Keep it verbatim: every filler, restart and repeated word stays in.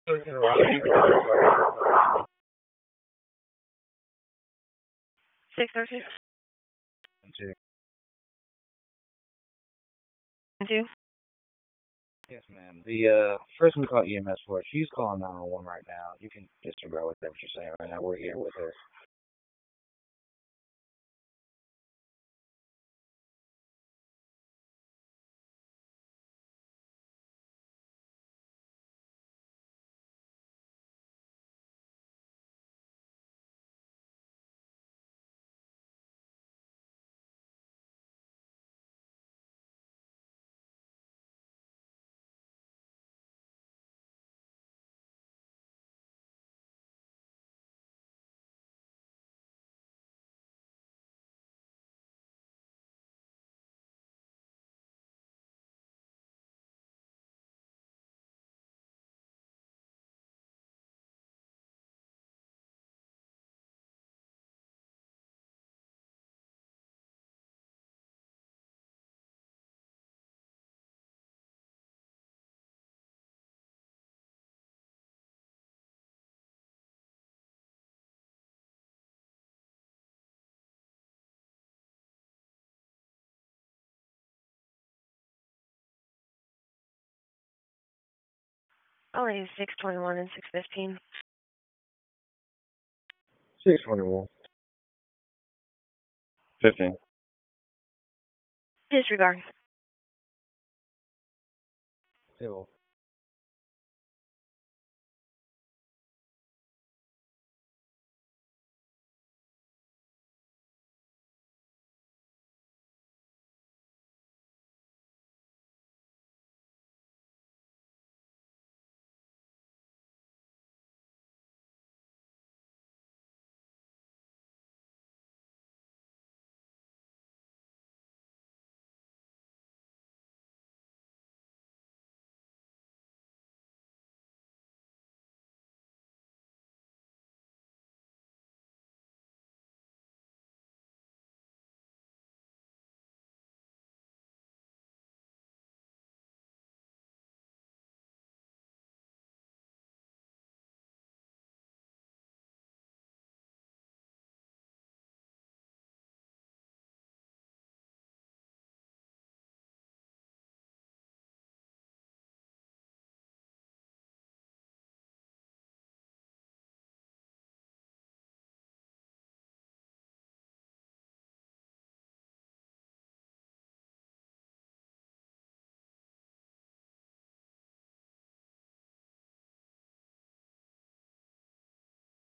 Six thirty Two. two. Yes, ma'am. The uh, person we call E M S for, she's calling nine one one right now. You can disregard what you're saying right now. We're here with her. Only six twenty one and six fifteen. Six twenty one. Fifteen. Disregard. Table.